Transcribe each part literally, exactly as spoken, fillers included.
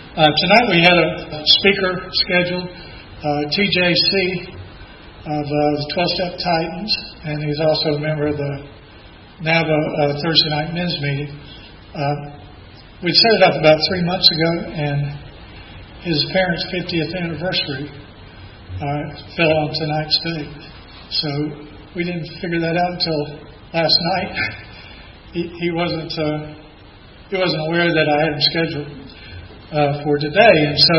Uh, tonight we had a speaker scheduled, uh, T J C of uh, the twelve-Step Titans, and he's also a member of the NAVA uh, Thursday night men's meeting. Uh, we set it up about three months ago, and his parents' fiftieth anniversary uh, fell on tonight's date. So we didn't figure that out until last night. he, he wasn't uh, he wasn't aware that I had him scheduled uh, for today, and so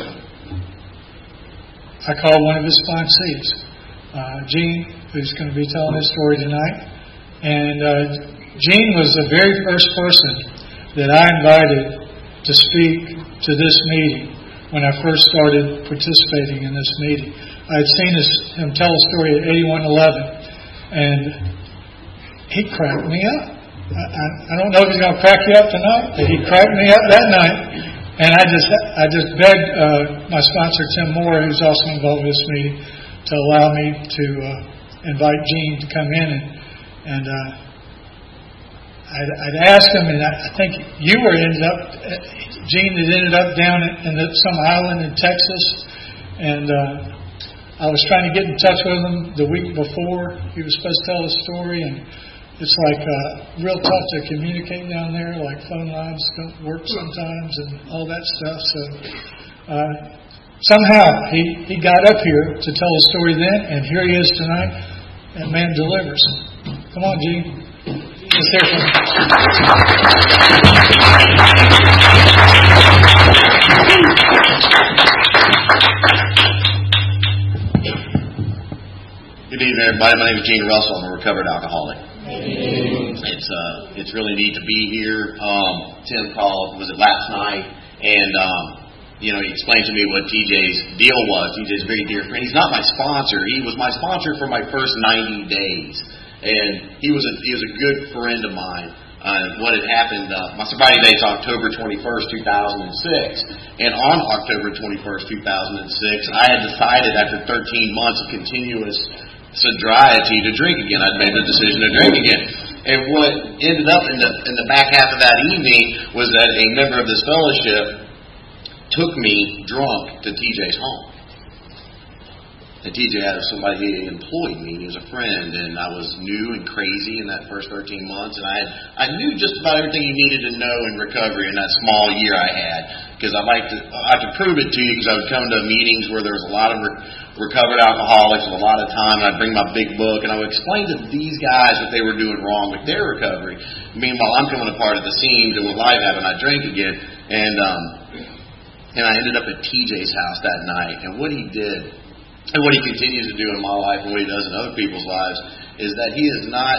I called one of his sponsees, uh, Gene, who's going to be telling his story tonight. And uh, Gene was the very first person that I invited to speak to this meeting when I first started participating in this meeting. I had seen his, him tell a story at eighty-one eleven, and he cracked me up. I, I, I don't know if he's going to crack you up tonight, but he cracked me up that night. And I just I just begged uh, my sponsor, Tim Moore, who's also involved in this meeting, to allow me to uh, invite Gene to come in. And, and uh, I'd, I'd asked him, and I, I think you were ended up, Gene had ended up down in the, some island in Texas. And uh, I was trying to get in touch with him the week before he was supposed to tell his story. And it's like uh, real tough to communicate down there, like phone lines don't work sometimes and all that stuff. So uh, somehow he, he got up here to tell his story then, and here he is tonight, and man delivers. Come on, Gene. Let's hear from him. Good evening, everybody. My name is Gene Russell. I'm a recovered alcoholic. It's uh, it's really neat to be here. Um, Tim called, was it last night? And, um, you know, he explained to me what T J's deal was. T J's a very dear friend. He's not my sponsor. He was my sponsor for my first ninety days. And he was a, he was a good friend of mine. Uh, what had happened, uh, my sobriety date is October twenty-first, two thousand six. And on October twenty-first, two thousand six, I had decided after thirteen months of continuous sobriety to drink again. I'd made the decision to drink again. And what ended up in the in the back half of that evening was that a member of this fellowship took me drunk to T J's home. And T J had somebody who employed me. He was a friend, and I was new and crazy in that first thirteen months. And I had, I knew just about everything you needed to know in recovery in that small year I had, because I like to I like to prove it to you, because I would come to meetings where there was a lot of re- recovered alcoholics with a lot of time, and I'd bring my big book, and I would explain to these guys what they were doing wrong with their recovery. Meanwhile, I'm coming apart at the seams, and with life happened, I drank again, and um, and I ended up at T J's house that night. And what he did, and what he continues to do in my life, and what he does in other people's lives, is that he is not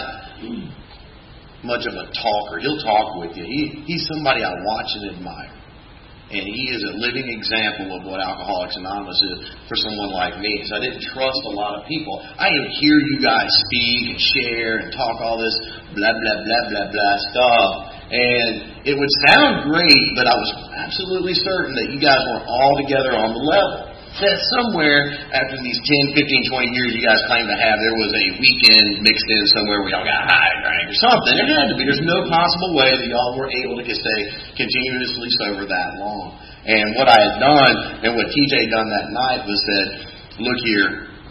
much of a talker. He'll talk with you. He he's somebody I watch and admire. And he is a living example of what Alcoholics Anonymous is for someone like me. Because I didn't trust a lot of people. I didn't hear you guys speak and share and talk all this blah, blah, blah, blah, blah stuff. And it would sound great, but I was absolutely certain that you guys weren't all together on the level. That somewhere after these ten, fifteen, twenty years you guys claim to have, there was a weekend mixed in somewhere where y'all got high and drank or something. There had to be. There's no possible way that y'all were able to stay continuously sober that long. And what I had done, and what T J done that night, was said, look here,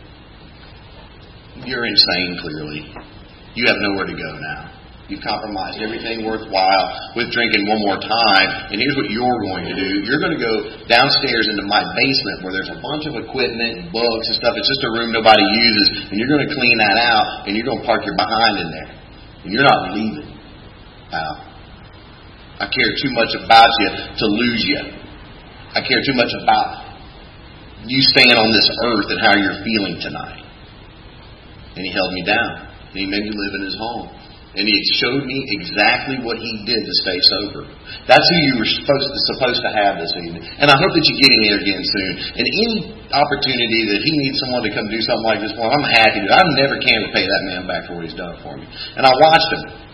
you're insane clearly. You have nowhere to go now. You've compromised everything worthwhile with drinking one more time. And here's what you're going to do. You're going to go downstairs into my basement where there's a bunch of equipment, books and stuff. It's just a room nobody uses. And you're going to clean that out. And you're going to park your behind in there. And you're not leaving. Wow. I care too much about you to lose you. I care too much about you staying on this earth and how you're feeling tonight. And he held me down. And he made me live in his home. And he showed me exactly what he did to stay sober. That's who you were supposed to, supposed to have this evening. And I hope that you get in here again soon. And any opportunity that he needs someone to come do something like this for him, I'm happy to. I never can to pay that man back for what he's done for me. And I watched him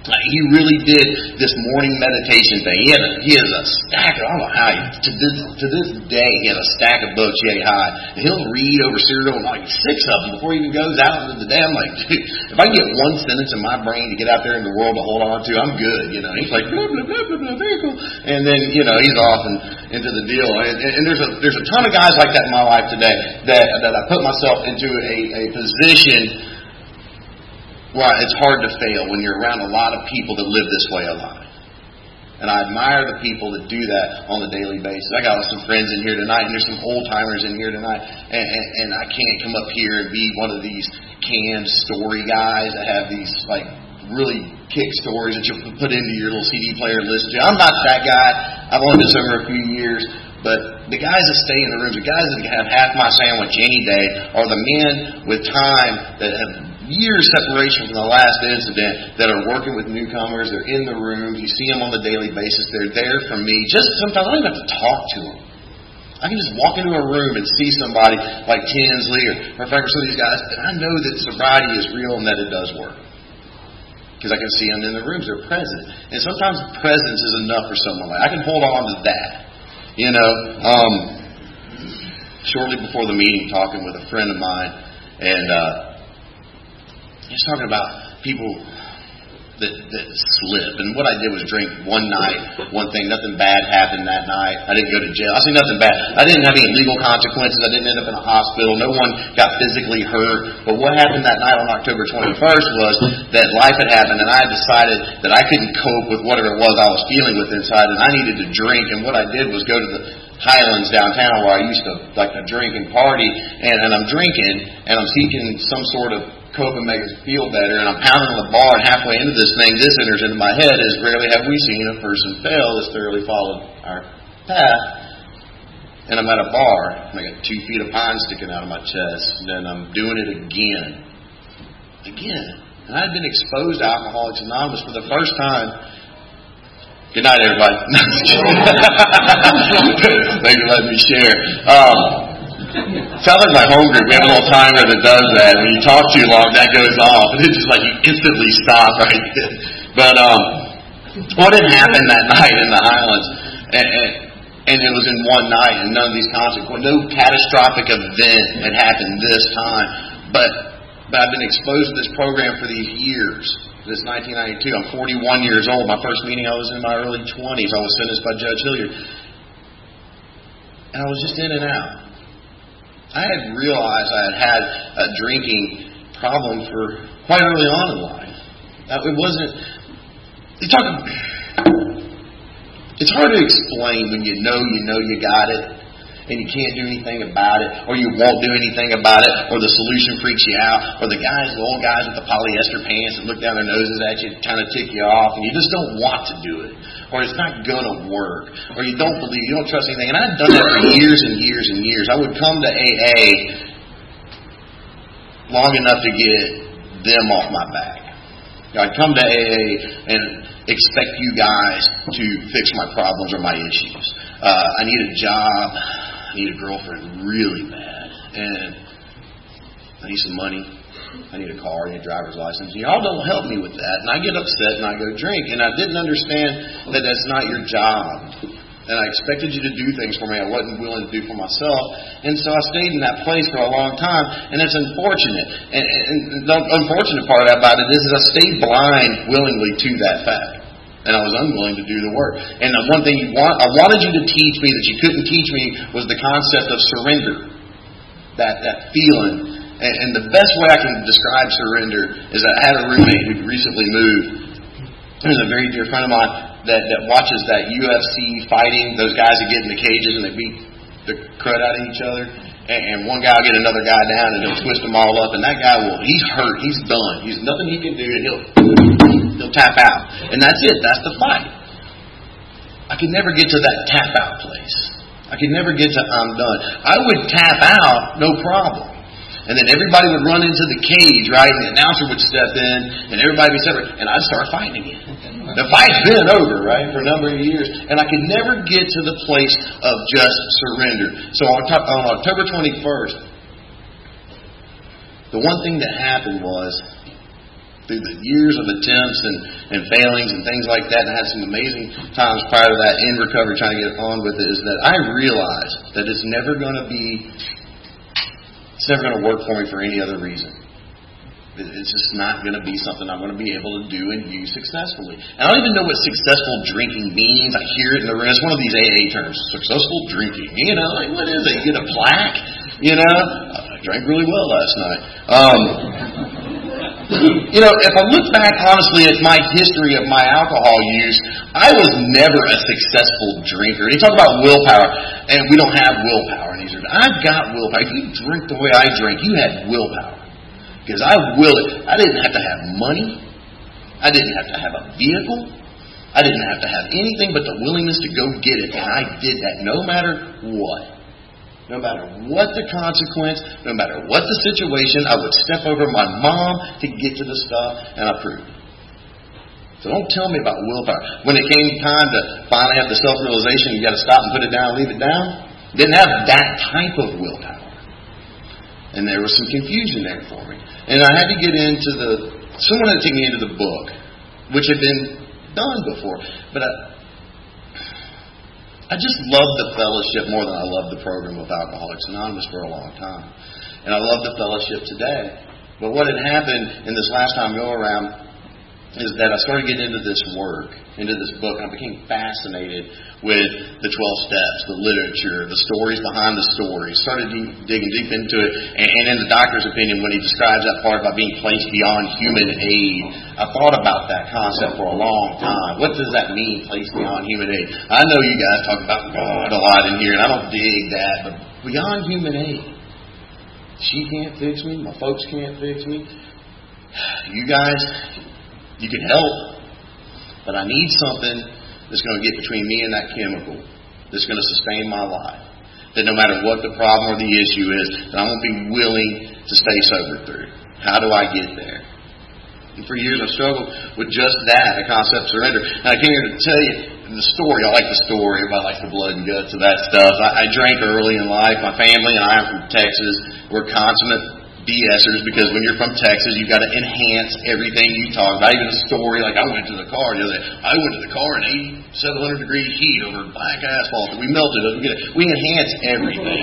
Like, he really did this morning meditation thing. He had a, he has a stack of, I don't know how, he, to this to this day, he has a stack of books yay high. And he'll read over serial like six of them before he even goes out into the day. I'm like, dude, if I can get one sentence in my brain to get out there in the world to hold on to, I'm good. You know, he's like, blah, blah, blah, blah, blah, very cool. And then, you know, he's off and into the deal. And, and there's a there's a ton of guys like that in my life today that, that I put myself into a, a position. Well, it's hard to fail when you're around a lot of people that live this way a lot. And I admire the people that do that on a daily basis. I got some friends in here tonight, and there's some old-timers in here tonight, and, and, and I can't come up here and be one of these canned story guys that have these, like, really kick stories that you put into your little C D player and listen to. I'm not that guy. I've only been sober a few years. But the guys that stay in the rooms, the guys that have half my sandwich any day, are the men with time that have years separation from the last incident that are working with newcomers. They're in the rooms. You see them on the daily basis. They're there for me. Just sometimes I don't even have to talk to them. I can just walk into a room and see somebody like Tinsley or, or Frank or some of these guys, and I know that sobriety is real and that it does work. Because I can see them in the rooms. They're present. And sometimes presence is enough for someone. Like I can hold on to that. You know, um, shortly before the meeting, talking with a friend of mine, and uh, he's talking about people that, that slip. And what I did was drink one night, one thing, nothing bad happened that night. I didn't go to jail. I say nothing bad. I didn't have any legal consequences. I didn't end up in a hospital. No one got physically hurt. But what happened that night on October twenty-first was that life had happened, and I decided that I couldn't cope with whatever it was I was feeling with inside, and I needed to drink. And what I did was go to the Highlands downtown where I used to like to drink and party, and, and I'm drinking, and I'm seeking some sort of cope and make us feel better, and I'm pounding on the bar, and halfway into this thing, this enters into my head is, rarely have we seen a person fail that's thoroughly followed our path. And I'm at a bar, and I got two feet of pine sticking out of my chest, and then I'm doing it again. Again. And I had been exposed to Alcoholics Anonymous for the first time. Good night, everybody. Thanks for letting me share. Um, Sounds like my home group. We have a little timer that does that. When you talk too long, that goes off. And it's just like you instantly stop right there. But um, what had happened that night in the Highlands, and, and, and it was in one night, and none of these consequences, no catastrophic event had happened this time. But, but I've been exposed to this program for these years. This nineteen ninety-two. I'm forty-one years old. My first meeting, I was in my early twenties. I was sentenced by Judge Hilliard. And I was just in and out. I had realized I had had a drinking problem for quite early on in life. It wasn't. You talk. It's hard to explain when you know you know you got it, and you can't do anything about it, or you won't do anything about it, or the solution freaks you out, or the guys, the old guys with the polyester pants that look down their noses at you, kind of tick you off, and you just don't want to do it. Or it's not going to work, or you don't believe, you don't trust anything. And I've done that for years and years and years. I would come to A A long enough to get them off my back. I'd come to A A and expect you guys to fix my problems or my issues. Uh, I need a job. I need a girlfriend really bad. And I need some money. I need a car, I need a driver's license. And y'all don't help me with that. And I get upset and I go drink. And I didn't understand that that's not your job. And I expected you to do things for me I wasn't willing to do for myself. And so I stayed in that place for a long time. And it's unfortunate. And, and the unfortunate part about it is that I stayed blind willingly to that fact. And I was unwilling to do the work. And the one thing you want, I wanted you to teach me that you couldn't teach me was the concept of surrender. That, that feeling. And, and the best way I can describe surrender is I had a roommate who recently moved. There's a very dear friend of mine that, that watches that U F C fighting, those guys that get in the cages and they beat the crud out of each other. And, and one guy will get another guy down and he'll twist them all up. And that guy will, he's hurt, he's done. He's nothing he can do and he'll, he'll tap out. And that's it, that's the fight. I could never get to that tap out place. I could never get to I'm done. I would tap out, no problem. And then everybody would run into the cage, right? And the announcer would step in, and everybody would be separate, and I'd start fighting again. The fight's been over, right, for a number of years. And I could never get to the place of just surrender. So on October twenty-first, the one thing that happened was through the years of attempts and, and failings and things like that, and I had some amazing times prior to that in recovery trying to get on with it, is that I realized that it's never going to be, it's never going to work for me for any other reason. It's just not going to be something I'm going to be able to do and use successfully. And I don't even know what successful drinking means. I hear it in the room. It's one of these A A terms, successful drinking. You know, like, what is it? You get a plaque? You know? I drank really well last night. Um, you know, if I look back honestly at my history of my alcohol use, I was never a successful drinker. And you talk about willpower, and we don't have willpower in these days. I've got willpower. If you drink the way I drink, you had willpower. Because I will it. I didn't have to have money. I didn't have to have a vehicle. I didn't have to have anything but the willingness to go get it. And I did that no matter what. No matter what the consequence, no matter what the situation, I would step over my mom to get to the stuff, and I proved it. So don't tell me about willpower. When it came time to finally have the self-realization, you got to stop and put it down, leave it down, didn't have that type of willpower. And there was some confusion there for me. And I had to get into the, someone had to take me into the book, which had been done before. But I, I just loved the fellowship more than I loved the program of Alcoholics Anonymous for a long time. And I love the fellowship today. But what had happened in this last time go around is that I started getting into this work, into this book, and I became fascinated with the twelve steps, the literature, the stories behind the stories. Started deep, digging deep into it, and, and in the doctor's opinion, when he describes that part about being placed beyond human aid, I thought about that concept for a long time. What does that mean, placed beyond human aid? I know you guys talk about God a lot in here, and I don't dig that, but beyond human aid. She can't fix me, my folks can't fix me. You guys, you can help, but I need something that's going to get between me and that chemical, that's going to sustain my life. That no matter what the problem or the issue is, that I'm going to be willing to stay sober through. How do I get there? And for years I've struggled with just that, the concept of surrender. And I came here to tell you the story. I like the story about like the blood and guts of that stuff. I, I drank early in life. My family and I are from Texas. We're consummate BSers, because when you're from Texas, you've got to enhance everything you talk about. Even a story like I went to the car the other day. I went to the car in eighty-seven hundred degree heat over black asphalt. We melted it. We enhance everything.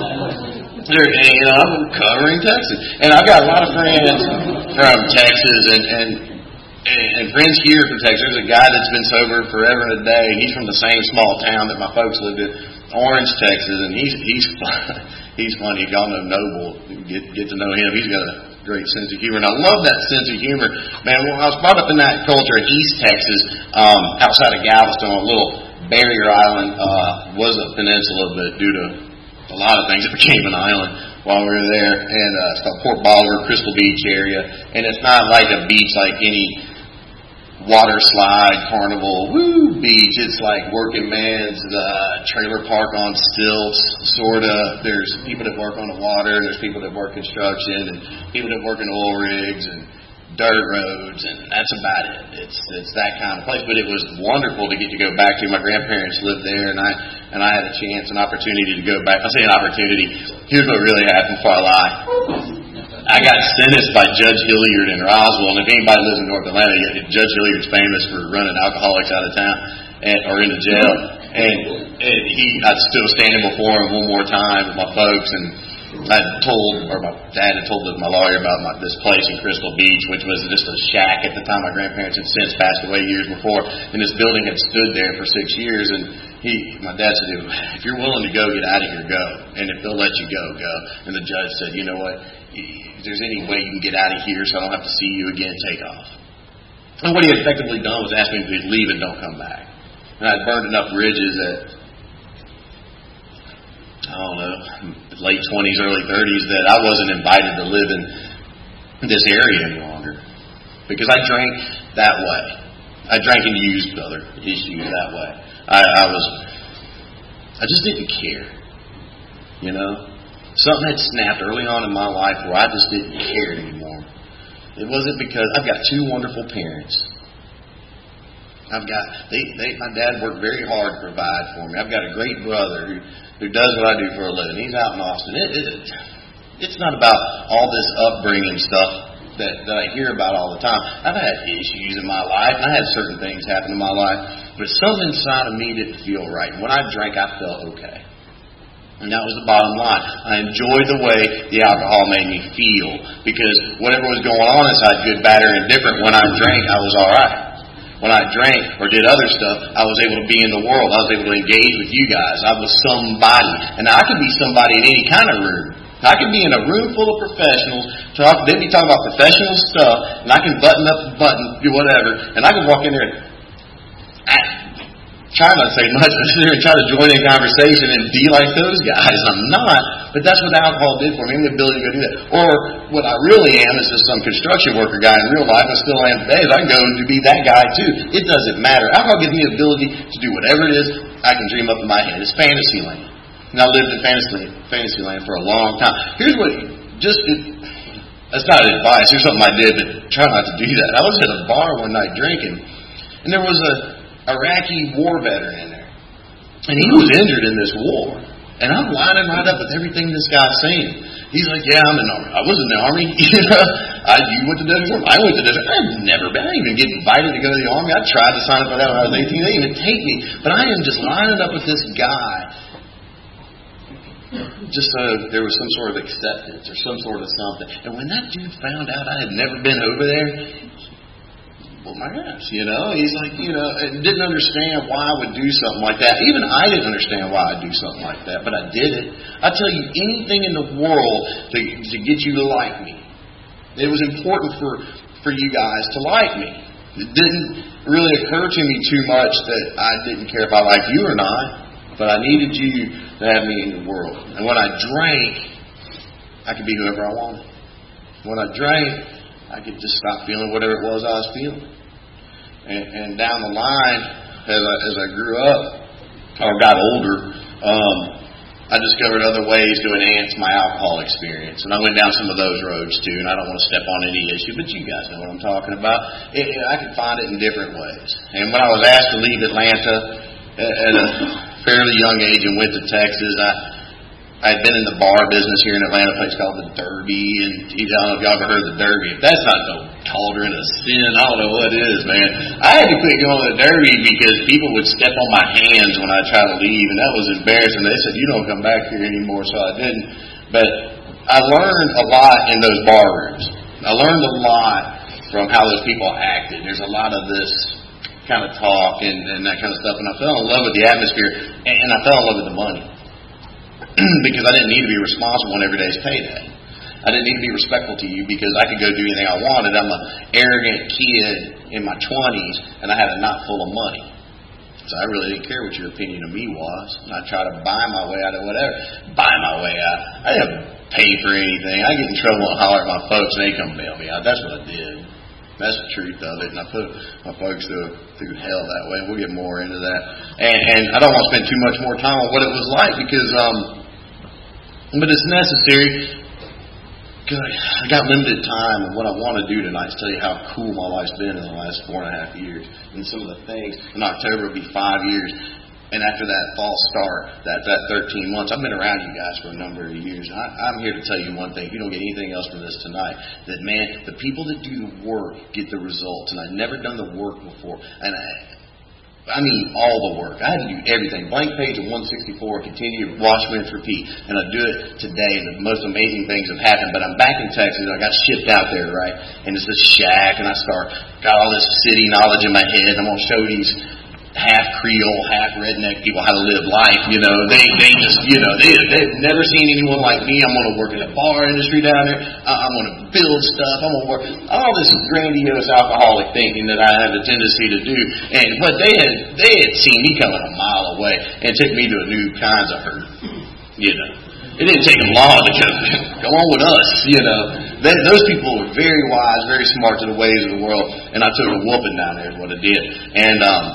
There, and, you know, I'm covering Texas, and I've got a lot of friends from Texas, and and and friends here from Texas. There's a guy that's been sober forever and a day. He's from the same small town that my folks lived in, Orange, Texas, and he's he's. He's funny. Y'all know Noble. Get get to know him. He's got a great sense of humor. And I love that sense of humor. Man, when I was brought up in that culture in East Texas, um, outside of Galveston, on a little barrier island, uh, was a peninsula, but due to a lot of things, it became an island while we were there. And uh, it's called Port Bolivar, Crystal Beach area. And it's not like a beach like any water slide, carnival, woo, beach. It's like working man's uh, trailer park on stilts, sort of. There's people that work on the water, there's people that work construction, and people that work in oil rigs and dirt roads, and that's about it. It's it's that kind of place. But it was wonderful to get to go back to. My grandparents lived there, and I and I had a chance, an opportunity to go back. I say an opportunity. Here's what really happened before I lie. I got sentenced by Judge Hilliard in Roswell, and if anybody lives in North Atlanta, Judge Hilliard's famous for running alcoholics out of town and, or into jail. And, and he, I stood standing before him one more time with my folks, and I told, or my dad had told my lawyer about my, this place in Crystal Beach, which was just a shack at the time. My grandparents had since passed away years before, and this building had stood there for six years. And he, my dad said, if you're willing to go, get out of here, go. And if they'll let you go, go. And the judge said, you know what? If there's any way you can get out of here so I don't have to see you again, take off. And what he had effectively done was ask me to leave and don't come back. And I'd burned enough bridges at, I don't know, late twenties, early thirties, that I wasn't invited to live in this area any longer. Because I drank that way. I drank and used other issues that way. I, I was, I just didn't care. You know? Something had snapped early on in my life where I just didn't care anymore. It wasn't because I've got two wonderful parents. I've got they, they my dad worked very hard to provide for me. I've got a great brother who, who does what I do for a living. He's out in Austin. It, it, it's not about all this upbringing stuff that, that I hear about all the time. I've had issues in my life. I had certain things happen in my life. But something inside of me didn't feel right. And when I drank, I felt okay. And that was the bottom line. I enjoyed the way the alcohol made me feel. Because whatever was going on inside, good, bad, or indifferent, when I drank, I was all right. When I drank or did other stuff, I was able to be in the world. I was able to engage with you guys. I was somebody. And I could be somebody in any kind of room. I could be in a room full of professionals, talk, they'd be talking about professional stuff, and I can button up the button, do whatever, and I can walk in there and act, try not to say much, but sit there and try to join in conversation and be like those guys. I'm not, but that's what the alcohol did for me, the ability to go do that. Or what I really am is just some construction worker guy in real life. I still am today. I can go to be that guy too. It doesn't matter. Alcohol gives me the ability to do whatever it is I can dream up in my head. It's fantasy land. And I lived in fantasy, fantasy land for a long time. Here's what, just, it, that's not advice. Here's something I did, but try not to do that. I was at a bar one night drinking, and there was a Iraqi war veteran in there. And he was injured in this war. And I'm lining right up with everything this guy's saying. He's like, yeah, I'm in the Army. I was in the Army. You know, I, you went to Desert Storm. I went to Desert I've never been. I didn't even get invited to go to the Army. I tried to sign up for that when I was eighteen. They didn't even take me. But I am just lining up with this guy. Just so there was some sort of acceptance or some sort of something. And when that dude found out I had never been over there, well, my gosh, you know, he's like, you know, and didn't understand why I would do something like that. Even I didn't understand why I'd do something like that, but I did it. I tell you, anything in the world to, to get you to like me. It was important for, for you guys to like me. It didn't really occur to me too much that I didn't care if I liked you or not. But I needed you to have me in the world. And when I drank, I could be whoever I wanted. When I drank, I could just stop feeling whatever it was I was feeling. And, and down the line, as I, as I grew up, or got older, um, I discovered other ways to enhance my alcohol experience. And I went down some of those roads too, and I don't want to step on any issue, but you guys know what I'm talking about. It, it, I could find it in different ways. And when I was asked to leave Atlanta at, at a fairly young age and went to Texas, I I had been in the bar business here in Atlanta, a place called the Derby, and I don't know if y'all ever heard of the Derby. If that's not no cauldron of sin, I don't know what is, man. I had to quit going to the Derby because people would step on my hands when I tried to leave, and that was embarrassing. They said, you don't come back here anymore, so I didn't. But I learned a lot in those bar rooms. I learned a lot from how those people acted. There's a lot of this kind of talk and, and that kind of stuff, and I fell in love with the atmosphere, and, and I fell in love with the money. Because I didn't need to be responsible on every day's payday. I didn't need to be respectful to you because I could go do anything I wanted. I'm an arrogant kid in my twenties, and I had a knot full of money. So I really didn't care what your opinion of me was. And I tried to buy my way out of whatever. Buy my way out. I didn't pay for anything. I get in trouble and holler at my folks, and they come bail me out. That's what I did. That's the truth of it, and I put my folks through, through hell that way. We'll get more into that. And, and I don't want to spend too much more time on what it was like because, um, but it's necessary. God, I got limited time, and what I want to do tonight is tell you how cool my life's been in the last four and a half years. And some of the things, in October will be five years. And after that false start, that, that thirteen months, I've been around you guys for a number of years. I, I'm here to tell you one thing. If you don't get anything else from this tonight, that, man, the people that do the work get the results. And I've never done the work before. And I, I mean all the work. I had to do everything. Blank page of one sixty-four, continue, wash, rinse, repeat. And I do it today, and the most amazing things have happened. But I'm back in Texas. I got shipped out there, right? And it's this shack, and I start, got all this city knowledge in my head. I'm going to show these half Creole, half redneck people how to live life. You know, they they just, you know, they, they've never seen anyone like me. I'm going to work in the bar industry down there. I'm going to build stuff. I'm going to work all this grandiose alcoholic thinking that I have a tendency to do. And but they had they had seen me coming a mile away and took me to a new kinds of hurt. You know, it didn't take them long to come come on with us. You know, they, those people were very wise, very smart to the ways of the world, and I took a whooping down there is what I did. And um.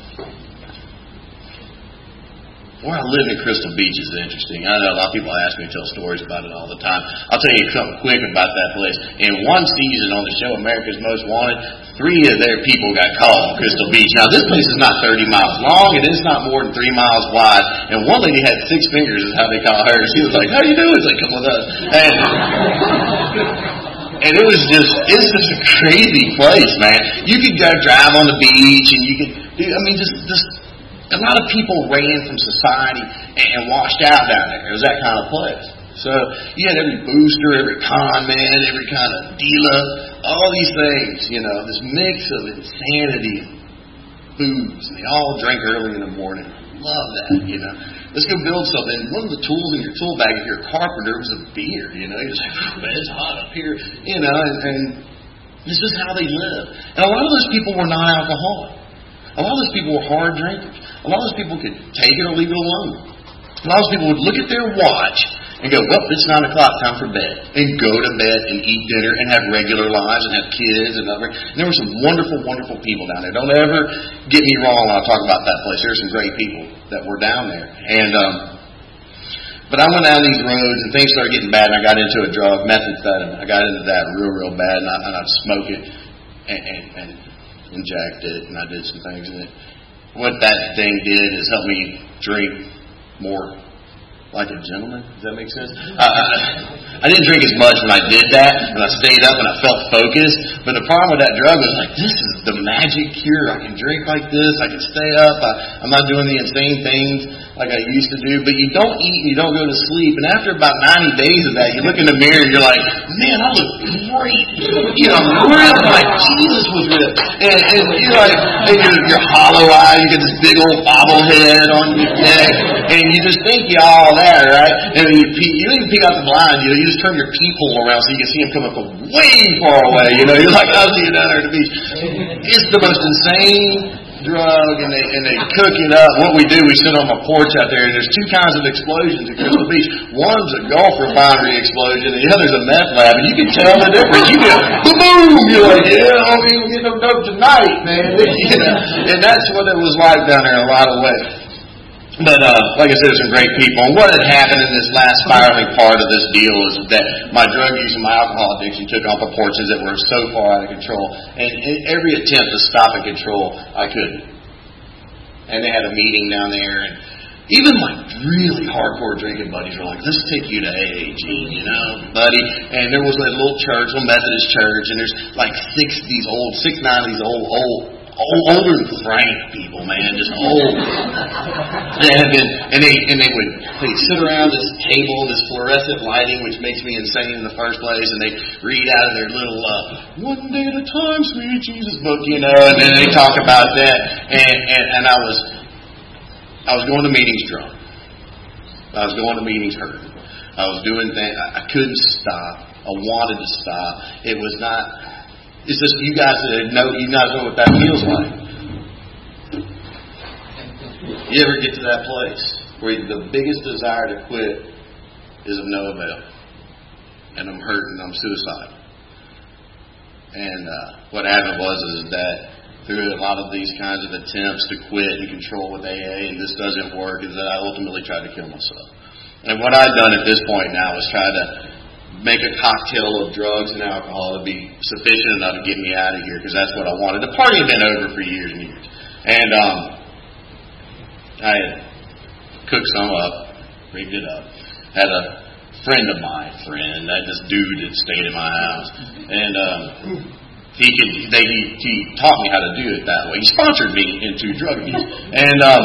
Where I live in Crystal Beach is interesting. I know a lot of people ask me to tell stories about it all the time. I'll tell you something quick about that place. In one season on the show America's Most Wanted, three of their people got caught on Crystal Beach. Now, this place is not thirty miles long, and it's not more than three miles wide. And one lady had six fingers is how they call her. She was like, how you doing? She's like, come with us. And, And it was just, it's just a crazy place, man. You could go drive on the beach and you could do, I mean, just, just a lot of people ran from society and, and washed out down there. It was that kind of place. So you had every booster, every con man, every kind of dealer, all these things, you know, this mix of insanity and booze. And they all drink early in the morning. Love that, you know. Let's go build something. One of the tools in your tool bag, if you're a carpenter, was a beer. You know, you're just like, oh, it's hot up here. You know, and, and this is how they live. And a lot of those people were non-alcoholic. A lot of those people were hard drinkers. A lot of those people could take it or leave it alone. A lot of those people would look at their watch and go, well, it's nine o'clock, time for bed. And go to bed and eat dinner and have regular lives and have kids. And, other. and there were some wonderful, wonderful people down there. Don't ever get me wrong when I talk about that place. There were some great people that were down there. And um, But I went down these roads and things started getting bad and I got into a drug, methamphetamine. I got into that real, real bad and, I, and I'd smoke it and, and, and inject it and I did some things in it. What that thing did is help me drink more like a gentleman. Does that make sense? Uh, I didn't drink as much when I did that, and I stayed up and I felt focused. But the problem with that drug was like, this is the magic cure. I can drink like this. I can stay up. I, I'm not doing the insane things like I used to do. But you don't eat and you don't go to sleep. And after about ninety days of that, you look in the mirror and you're like, man, I look great. You know, ripped like Jesus was ripped. And, and you're like, and you're, you're hollow-eyed. You get this big old bobblehead on your neck. And you just think you're all that, right? And you, you don't even peek out the blind. You know, you just turn your peephole around so you can see him coming from way far away. You know, you're like, I'll see you down there at the beach. It's the most insane drug, and they and they cook it up. What we do, we sit on my porch out there, and there's two kinds of explosions at Crystal Beach. One's a Gulf refinery explosion, and the other's a meth lab, and you can tell the difference. You get boom, boom. You're like, yeah, I don't even get no dope tonight, man. You know, and that's what it was like down there in a lot of ways. But, uh, like I said, there's some great people. And what had happened in this last spiraling part of this deal is that my drug use and my alcohol addiction took on proportions that were so far out of control. And in every attempt to stop and control, I couldn't. And they had a meeting down there, and even my really hardcore drinking buddies were like, let's take you to A A G, you know, buddy. And there was a little church, a Methodist church, and there's like six of these old, six, nine of these old, old, older than Frank people, man, just old. And, then, and they and they would they'd sit around this table, this fluorescent lighting, which makes me insane in the first place, and they read out of their little uh, One Day at a Time, Sweet Jesus book, you know, and then they talk about that. And, and, and I was I was going to meetings drunk. I was going to meetings hurting. I was doing that. I couldn't stop. I wanted to stop. It was not. It's just you guys that know, you guys know what that feels like. You ever get to that place where the biggest desire to quit is of no avail, and I'm hurting, I'm suicidal. And uh, what happened was is that through a lot of these kinds of attempts to quit and control with A A, and this doesn't work, is that I ultimately tried to kill myself. And what I've done at this point now is try to make a cocktail of drugs and alcohol to be sufficient enough to get me out of here, because that's what I wanted. The party had been over for years and years. And um, I had cooked some up, rigged it up. Had a friend of mine, friend, that this dude that stayed in my house. And um, he could, they, he, he taught me how to do it that way. He sponsored me into drug use. And um,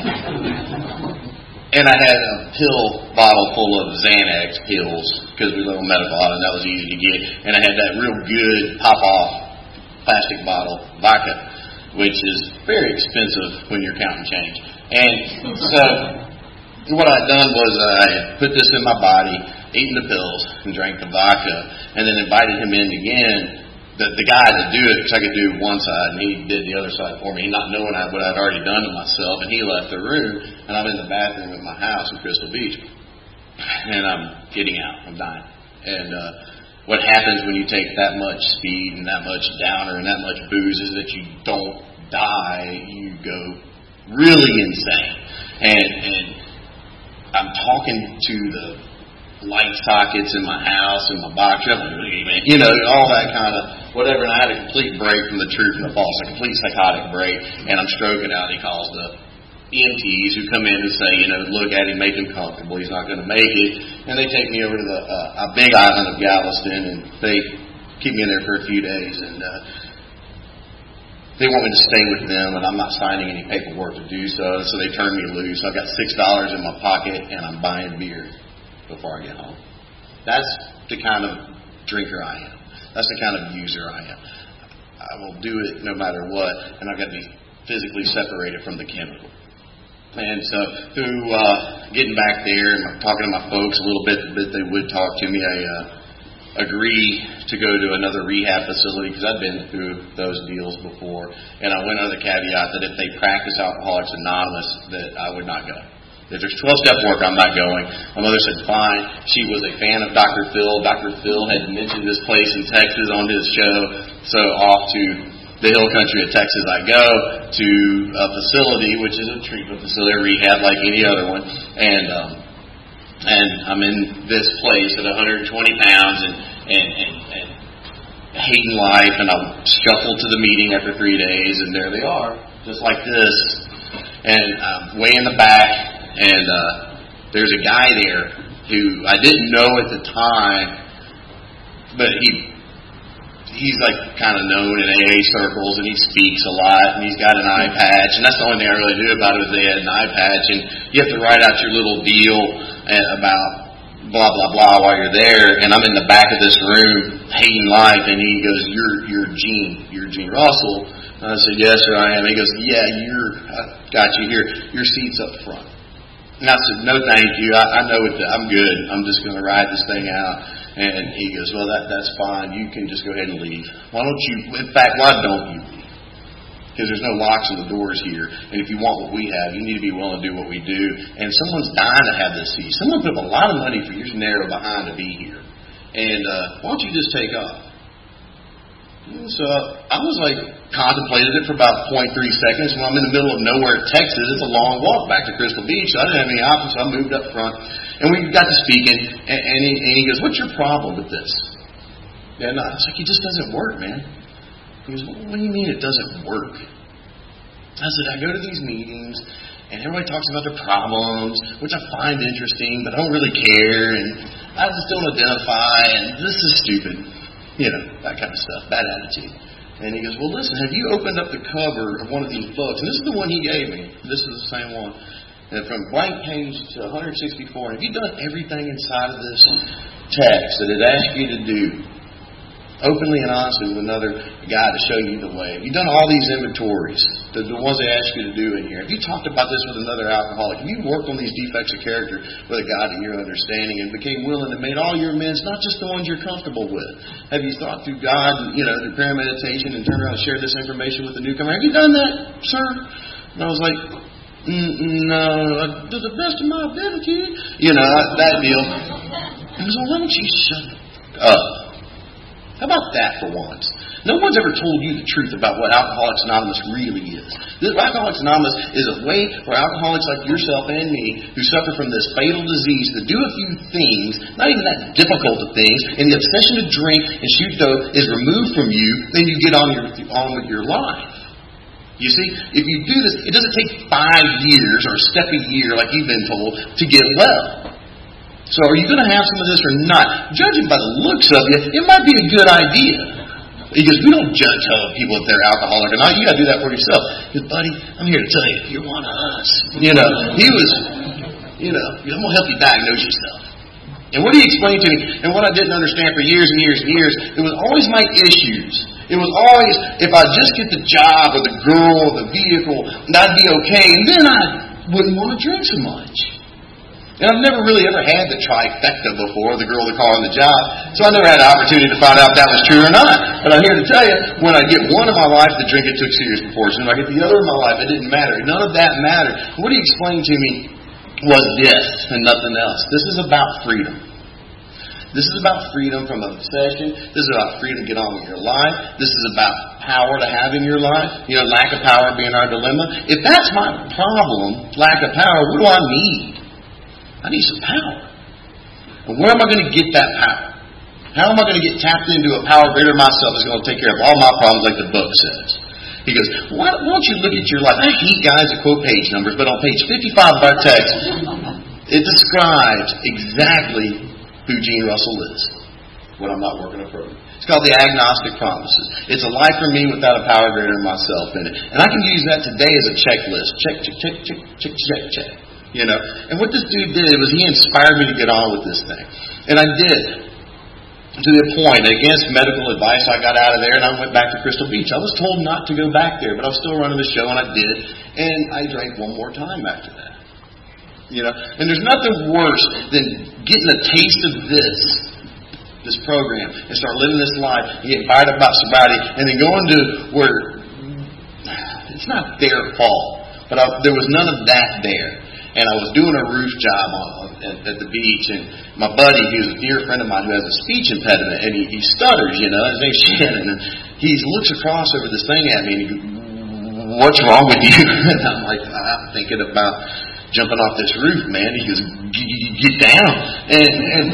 And I had a pill bottle full of Xanax pills, because we live on medical audit, and that was easy to get. And I had that real good pop-off plastic bottle, vodka, which is very expensive when you're counting change. And so what I'd done was I put this in my body, eaten the pills, and drank the vodka, and then invited him in again, the, the guy to do it, because I could do one side, and he did the other side for me, not knowing what I'd already done to myself. And he left the room, and I'm in the bathroom at my house in Crystal Beach, and I'm getting out. I'm dying. And uh, what happens when you take that much speed and that much downer and that much booze is that you don't die. You go really insane. And, and I'm talking to the light sockets in my house and my box, you know, all that kind of whatever. And I had a complete break from the truth and the false, a complete psychotic break. And I'm stroking out. He calls the E M Ts who come in and say, you know, look at him, make him comfortable. He's not going to make it. And they take me over to the uh, a big island of Galveston, and they keep me in there for a few days, and uh, they want me to stay with them, and I'm not signing any paperwork to do so, so they turn me loose. I've got six dollars in my pocket, and I'm buying beer before I get home. That's the kind of drinker I am. That's the kind of user I am. I will do it no matter what, and I've got to be physically separated from the chemical. And so through uh, getting back there and talking to my folks a little bit that they would talk to me, I uh, agree to go to another rehab facility because I've been through those deals before. And I went under the caveat that if they practice Alcoholics Anonymous, that I would not go. If there's twelve-step work, I'm not going. My mother said, fine. She was a fan of Doctor Phil. Doctor Phil had mentioned this place in Texas on his show. So off to the hill country of Texas I go, to a facility, which is a treatment facility, a rehab like any other one. And um, and I'm in this place at one hundred twenty pounds and, and, and, and hating life. And I'm shuffled to the meeting after three days, and there they are, just like this. And I'm way in the back, and uh, there's a guy there who I didn't know at the time, but he he's like kind of known in A A circles, and he speaks a lot, and he's got an eye patch, and that's the only thing I really knew about it was they had an eye patch, and you have to write out your little deal about blah blah blah while you're there. And I'm in the back of this room hating life, and he goes, "You're you're Gene, you're Gene Russell." And I said, "Yes, sir, I am." He goes, "Yeah, you're I got you here. Your seat's up front." And I said, "No, thank you. I, I know it. I'm good. I'm just going to ride this thing out." And he goes, "Well, that that's fine. You can just go ahead and leave. Why don't you? In fact, why don't you leave? Because there's no locks on the doors here. And if you want what we have, you need to be willing to do what we do. And someone's dying to have this seat. Someone put up a lot of money for you to narrow behind to be here. And uh, why don't you just take off?" And so I was like, contemplated it for about zero point three seconds. When I'm in the middle of nowhere, Texas, it's a long walk back to Crystal Beach. So I didn't have any options, so I moved up front. And we got to speaking, and, and, he, and he goes, "What's your problem with this?" And I was like, "It just doesn't work, man." He goes, "What do you mean it doesn't work?" I said, "I go to these meetings, and everybody talks about their problems, which I find interesting, but I don't really care, and I just don't identify, and this is stupid." You know, that kind of stuff, bad attitude. And he goes, "Well, listen, have you opened up the cover of one of these books?" And this is the one he gave me. This is the same one. And from blank page to one hundred sixty-four, have you done everything inside of this text that it asks you to do, openly and honestly with another guy to show you the way? Have you done all these inventories, the, the ones they ask you to do in here? Have you talked about this with another alcoholic? Have you worked on these defects of character with a God in your understanding and became willing and made all your amends, not just the ones you're comfortable with? Have you thought through God, and, you know, through prayer and meditation, and turned around and shared this information with the newcomer? Have you done that, sir? And I was like, mm, no, to the best of my ability. You know, that deal. And I was like, "Why don't you shut up? How about that for once?" No one's ever told you the truth about what Alcoholics Anonymous really is. This Alcoholics Anonymous is a way for alcoholics like yourself and me who suffer from this fatal disease to do a few things, not even that difficult of things, and the obsession to drink and shoot dope is removed from you, then you get on, your, on with your life. You see, if you do this, it doesn't take five years or a step a year like you've been told to get well. So are you going to have some of this or not? Judging by the looks of you, it might be a good idea. Because we don't judge other people if they're alcoholic or not. You got to do that for yourself. Because, buddy, I'm here to tell you, you're one of us. You know, he was, you know, I'm going to help you diagnose yourself. And what he explained to me, and what I didn't understand for years and years and years, it was always my issues. It was always, if I just get the job or the girl or the vehicle, that'd be okay. And then I wouldn't want to drink so much. And I've never really ever had the trifecta before, the girl, the car, and the job. So I never had an opportunity to find out if that was true or not. But I'm here to tell you, when I get one in my life, the drink it took serious proportion. When I get the other in my life, it didn't matter. None of that mattered. What he explained to me was this and nothing else. This is about freedom. This is about freedom from obsession. This is about freedom to get on with your life. This is about power to have in your life. You know, lack of power being our dilemma. If that's my problem, lack of power, what do I need? I need some power. And where am I going to get that power? How am I going to get tapped into a power greater than myself that's going to take care of all my problems like the book says? He goes, why, why don't you look at your life? I hate guys that quote page numbers, but on page fifty-five of our text, it describes exactly who Gene Russell is. when I'm not working a program. It's called the Agnostic Promises. It's a life for me without a power greater than myself in it. And I can use that today as a checklist. Check, check, check, check, check, check, check. You know? And what this dude did was he inspired me to get on with this thing. And I did. To the point, against medical advice, I got out of there and I went back to Crystal Beach. I was told not to go back there, but I was still running the show, and I did. And I drank one more time after that. You know? And there's nothing worse than getting a taste of this. this program and start living this life and get fired up about sobriety and then going to where it's not their fault, but I, there was none of that there. And I was doing a roof job on, at, at the beach, and my buddy, he was a dear friend of mine who has a speech impediment, and he, he stutters, you know, his name's Shannon, and he looks across over this thing at me and he goes, "What's wrong with you?" And I'm like, "I'm thinking about jumping off this roof, man." He goes, "Get down." And, and,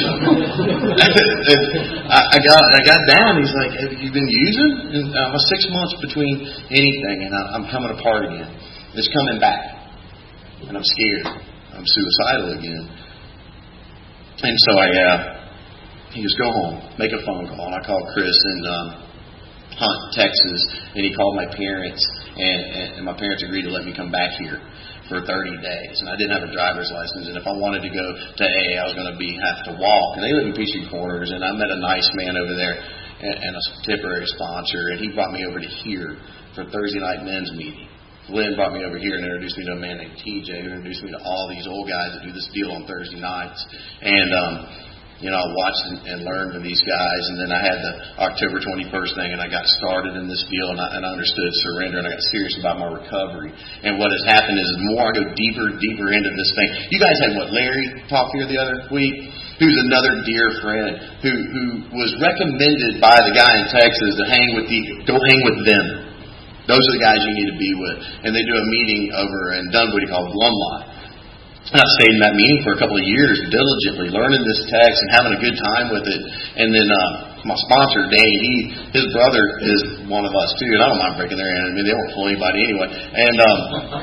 and I, I got I got down. He's like, "Have you been using?" And I was six months between anything, and I, I'm coming apart again. It's coming back. And I'm scared. I'm suicidal again. And so I, uh, he goes, "Go home. Make a phone call." And I called Chris in um, Hunt, Texas, and he called my parents, and, and, and my parents agreed to let me come back here for thirty days, and I didn't have a driver's license, and if I wanted to go to A A, I was going to be have to walk, and they live in Peachtree Corners, and I met a nice man over there, and, and a temporary sponsor, and he brought me over to here for a Thursday night men's meeting. Lynn brought me over here and introduced me to a man named T J, who introduced me to all these old guys that do this deal on Thursday nights, and um, you know, I watched and, and learned from these guys, and then I had the October twenty-first thing, and I got started in this deal, and I, and I understood surrender, and I got serious about my recovery. And what has happened is the more I go deeper, deeper into this thing, you guys had what, Larry talk here the other week, who's another dear friend, who who was recommended by the guy in Texas to hang with the, go hang with them. Those are the guys you need to be with. And they do a meeting over in Dunwoody called Glumlot. And I stayed in that meeting for a couple of years, diligently learning this text and having a good time with it. And then uh, my sponsor, Danny, he, his brother is one of us too. And I don't mind breaking their hand. I mean, they won't fool anybody anyway. And um,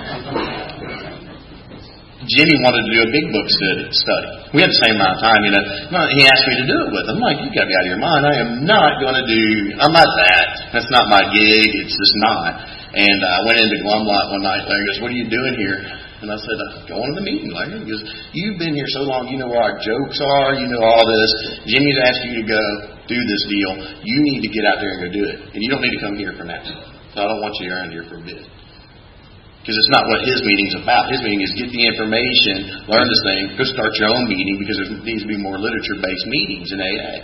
Jimmy wanted to do a big book study. We had the same amount of time, you know. He asked me to do it with him. I'm like, "You got to be out of your mind. I am not going to do. I'm not that. That's not my gig. It's just not." And I went into Glumlot one night. Larry goes, "What are you doing here?" And I said, "I'm going to the meeting, Larry." He goes, "You've been here so long. You know where our jokes are. You know all this. Jimmy's asked you to go do this deal. You need to get out there and go do it. And you don't need to come here for now. So I don't want you around here for a bit." Because it's not what his meeting's about. His meeting is get the information, learn this thing, go start your own meeting, because there needs to be more literature-based meetings in A A.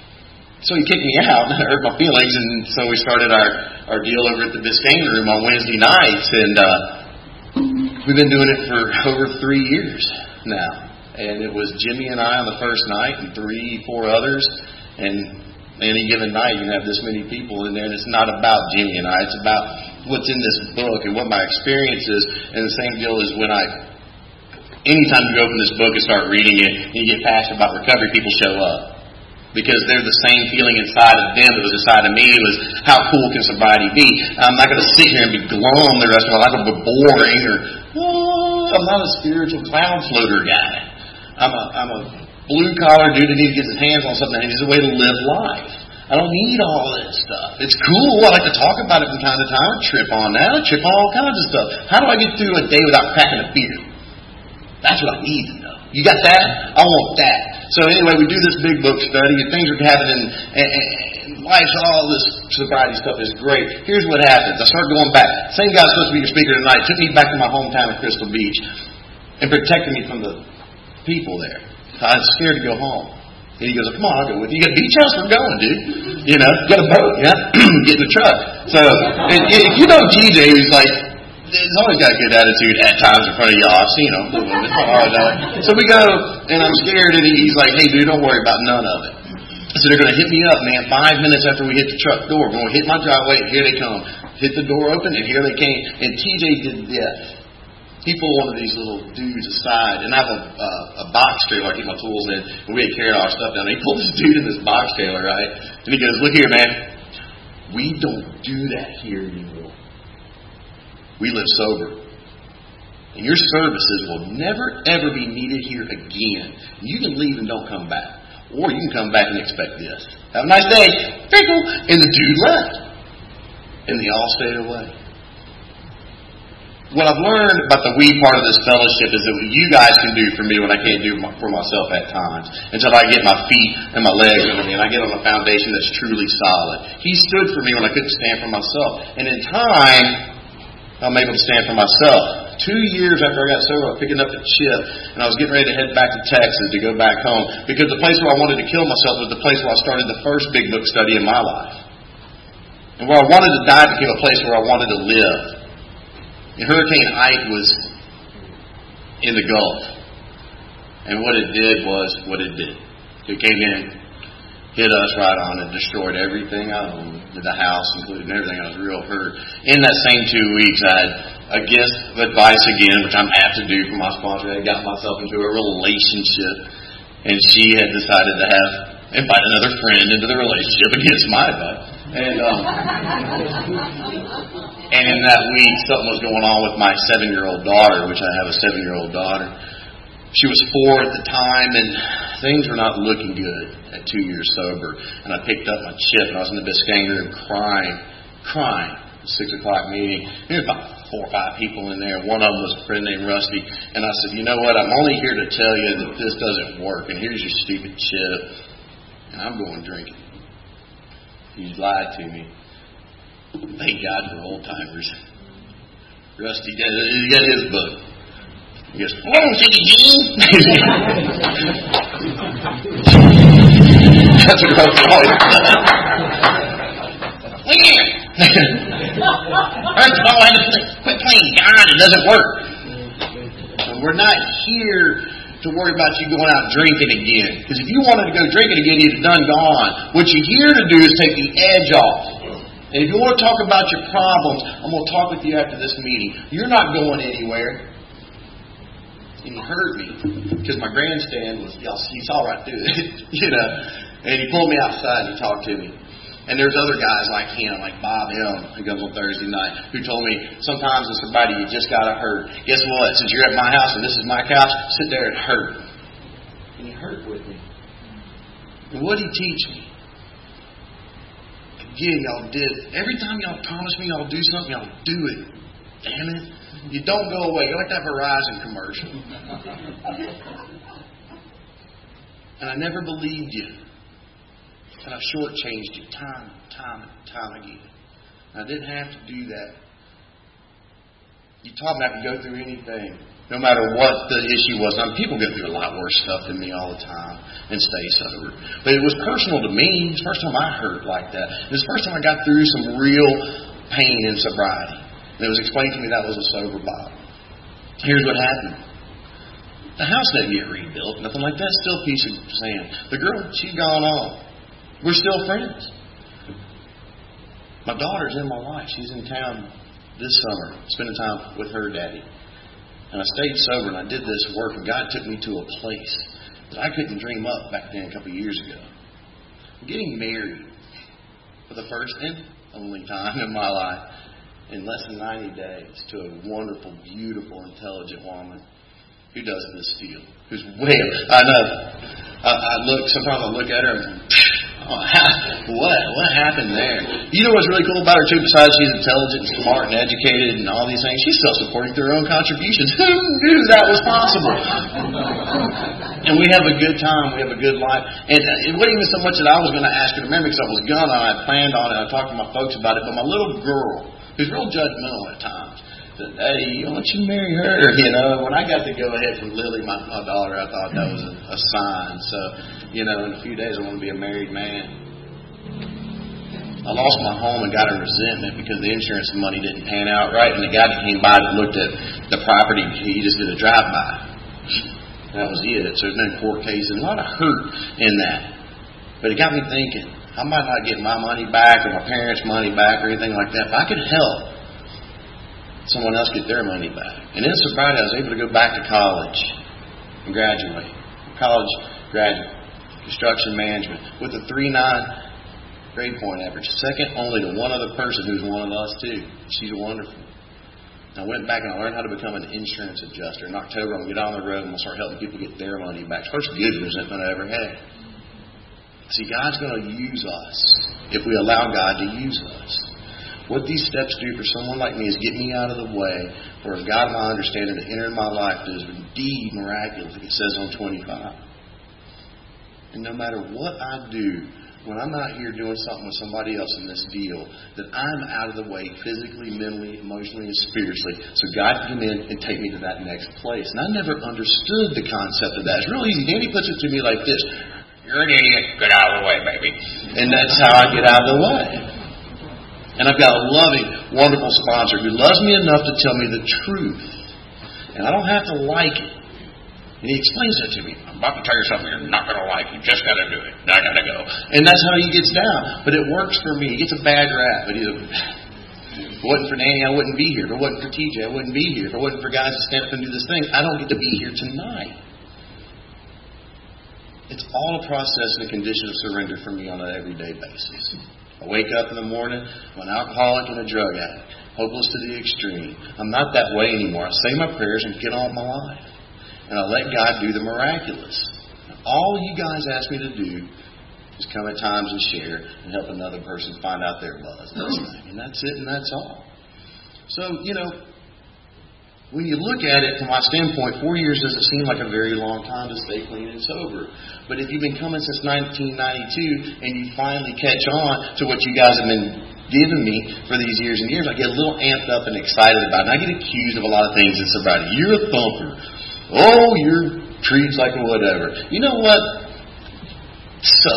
So he kicked me out, and I hurt my feelings, and so we started our, our deal over at the Biscayne Room on Wednesday nights, and uh, we've been doing it for over three years now. And it was Jimmy and I on the first night, and three, four others, and any given night you can have this many people in there, and it's not about Jimmy and I, it's about what's in this book and what my experience is. And the same deal is when I, anytime you open this book and start reading it and you get passionate about recovery, people show up. Because they're the same feeling inside of them that was inside of me. It was, how cool can sobriety be? I'm not going to sit here and be glum the rest of my life or be boring or, oh, I'm not a spiritual cloud floater guy. I'm a, I'm a blue-collar dude that needs to get his hands on something and needs a way to live life. I don't need all this stuff. It's cool. I like to talk about it from time to time. I trip on that. I trip on all kinds of stuff. How do I get through a day without cracking a beer? That's what I need to know. You got that? I want that. So anyway, we do this big book study, and things are happening, and, and, and life's all this sobriety stuff is great. Here's what happens. I start going back. Same guy's supposed to be your speaker tonight. Took me back to my hometown of Crystal Beach and protected me from the people there. I was scared to go home. And he goes, "Come on, I'll go with you. You got a beach house? We're going, dude. You know, you got a boat, yeah? Get in the truck." So, and, and you know T J, he's like, he's always got a good attitude at times in front of y'all. I've seen him. So we go, and I'm scared, and he's like, "Hey, dude, don't worry about none of it." So they're going to hit me up, man, five minutes after we hit the truck door. We're going to hit my driveway, and here they come. Hit the door open, and here they came. And T J did this. He pulled one of these little dudes aside, and I have a, uh, a box trailer I keep my tools in, and we had carried all our stuff down. He pulled this dude in this box trailer, right? And he goes, "Look here, man. We don't do that here anymore. We live sober. And your services will never, ever be needed here again. You can leave and don't come back. or you can come back and expect this. Have a nice day. Pickle. And the dude left. And they all stayed away. What I've learned about the we part of this fellowship is that what you guys can do for me when I can't do for myself at times, until I get my feet and my legs under me and I get on a foundation that's truly solid. He stood for me when I couldn't stand for myself. And in time, I'm able to stand for myself. Two years after I got sober, I was picking up a chip, and I was getting ready to head back to Texas to go back home, because the place where I wanted to kill myself was the place where I started the first big book study in my life. And where I wanted to die became a place where I wanted to live. And Hurricane Ike was in the Gulf. And what it did was what it did. It came in, hit us right on, and destroyed everything I owned, the house, including everything. I was real hurt. In that same two weeks, I had a gift of advice again, which I'm apt to do for my sponsor. I got myself into a relationship, and she had decided to have invite another friend into the relationship against my advice. And um, and in that week, something was going on with my seven-year-old daughter, which I have a seven-year-old daughter. She was four at the time, and things were not looking good at two years sober. And I picked up my chip, and I was in the Biscayne room crying, crying. Six o'clock meeting. There was about four or five people in there. One of them was a friend named Rusty. And I said, you know what? I'm only here to tell you that this doesn't work. And here's your stupid chip. And I'm going drinking. He lied to me. Thank God for old timers. Rusty, he got his book. He goes, "Whoa, City Gene." That's what I was calling it. First of all, I had to quit playing God. It doesn't work. And we're not here to worry about you going out drinking again. Because if you wanted to go drinking again, you'd have done gone. What you're here to do is take the edge off. And if you want to talk about your problems, I'm going to talk with you after this meeting. You're not going anywhere. And he heard me. Because my grandstand was, y'all, he saw right through it. You know. And he pulled me outside and he talked to me. And there's other guys like him, like Bob Helm, who comes on Thursday night, who told me, sometimes in sobriety you just got to hurt. Guess what? Since you're at my house and this is my couch, sit there and hurt. And he hurt with me. And what did he teach me? Again, y'all did. Every time y'all promise me y'all do something, y'all do it. Damn it. You don't go away. You're like that Verizon commercial. And I never believed you. And I've shortchanged you time, time, and time again. And I didn't have to do that. You taught me I could go through anything, no matter what the issue was. Now, people go through a lot worse stuff than me all the time and stay sober. But it was personal to me. It's the first time I hurt like that. It was the first time I got through some real pain in sobriety. And it was explained to me that was a sober Bob. Here's what happened. The house didn't get rebuilt, nothing like that. Still a piece of sand. The girl, she's gone on. We're still friends. My daughter's in my life. She's in town this summer, spending time with her daddy. And I stayed sober and I did this work, and God took me to a place that I couldn't dream up back then a couple of years ago. I'm getting married for the first and only time in my life in less than ninety days to a wonderful, beautiful, intelligent woman who does this deal. Who's way, I know, I, I look, sometimes I look at her and oh, what what happened there? You know what's really cool about her too? Besides she's intelligent and smart and educated and all these things, she's self-supporting through her own contributions. Who knew that was possible? And we have a good time. We have a good life. And it wasn't even so much that I was going to ask her to marry me, because I was gonna. I had planned on it. I talked to my folks about it. But my little girl, who's real judgmental at times, said, "Hey, why don't you marry her?" You know, when I got the go ahead from Lily, my, my daughter, I thought that was a, a sign. So, you know, in a few days I want to be a married man. I lost my home and got a resentment because the insurance money didn't pan out right, and the guy that came by that looked at the property, he just did a drive-by. That was it. So there's no court case, and a lot of hurt in that. But it got me thinking, I might not get my money back or my parents' money back or anything like that, but I could help someone else get their money back. And in sobriety, I was able to go back to college and graduate. College graduate, construction management, with a three point nine grade point average. Second only to one other person who's one of us too. She's wonderful. I went back and I learned how to become an insurance adjuster. In October, I'm going to get on the road and I'm going to start helping people get their money back. First good resentment I ever had. See, God's going to use us if we allow God to use us. What these steps do for someone like me is get me out of the way for a God of my understanding to enter in my life that is indeed miraculous, like it says on twenty-five. And no matter what I do, when I'm out here doing something with somebody else in this deal, that I'm out of the way physically, mentally, emotionally, and spiritually, so God can come in and take me to that next place. And I never understood the concept of that. It's real easy. Danny puts it to me like this: you're an idiot. Get out of the way, baby. And that's how I get out of the way. And I've got a loving, wonderful sponsor who loves me enough to tell me the truth. And I don't have to like it. And he explains that to me. I'm about to tell you something you're not going to like. You just got to do it. I got to go. And that's how he gets down. But it works for me. He gets a bad rap. But he, if it wasn't for Danny, I wouldn't be here. If it wasn't for T J, I wouldn't be here. If it wasn't for guys to stand up and do this thing, I don't get to be here tonight. It's all a process and a condition of surrender for me on an everyday basis. I wake up in the morning, I'm an alcoholic and a drug addict, hopeless to the extreme. I'm not that way anymore. I say my prayers and get on with my life. And I let God do the miraculous. All you guys ask me to do is come at times and share and help another person find out their buzz. And that's it, and that's all. So, you know, when you look at it from my standpoint, four years doesn't seem like a very long time to stay clean and sober. But if you've been coming since nineteen ninety-two and you finally catch on to what you guys have been giving me for these years and years, I get a little amped up and excited about it. And I get accused of a lot of things in sobriety. You're a thumper. Oh, you're treats like a whatever. You know what? So?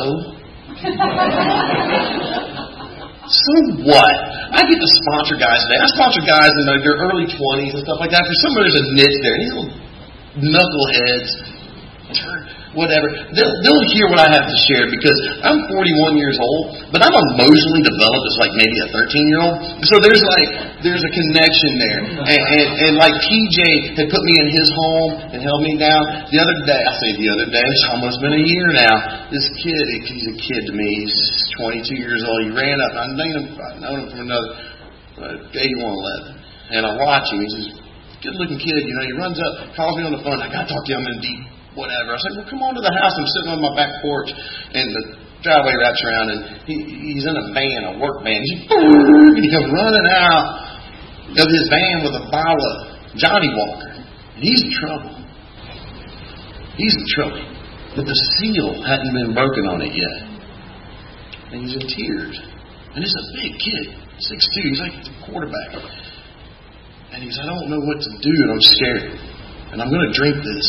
So what? I get to sponsor guys today. I sponsor guys in their early twenties and stuff like that. For some there's a niche there. These little knuckleheads, whatever. They'll, they'll hear what I have to share because I'm forty-one years old, but I'm emotionally developed as like maybe a thirteen-year-old. So there's like, there's a connection there. And, and, and like T J had put me in his home and held me down. The other day, I say the other day, it's almost been a year now. This kid, he's a kid to me. He's twenty-two years old. He ran up. I've known him, I've known him from another, uh, eighty-one eleven. And I watch him. He's this good-looking kid. You know, he runs up, calls me on the phone. I got to talk to him in deep whatever. I said, well, come on to the house. I'm sitting on my back porch, and the driveway wraps around, and he, he's in a van, a work van. He's, and he comes running out of his van with a bottle of Johnny Walker. And he's in trouble. He's in trouble. But the seal hadn't been broken on it yet. And he's in tears. And he's a big kid, six two. He's like a quarterback. And he's, I don't know what to do, and I'm scared. And I'm going to drink this.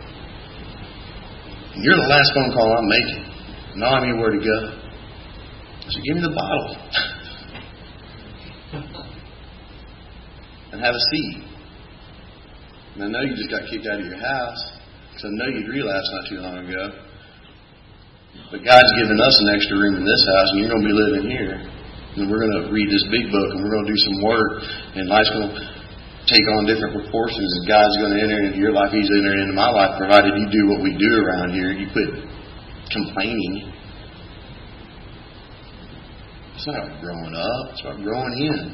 And you're the last phone call I'm making. Now I know where to go. I said, give me the bottle. And have a seat. And I know you just got kicked out of your house. Because I know you'd relapsed not too long ago. But God's given us an extra room in this house, and you're going to be living here. And we're going to read this big book, and we're going to do some work. And life's going to take on different proportions, and God's going to enter into your life. He's entering into my life, provided you do what we do around here. You quit complaining. It's not about growing up. It's about growing in.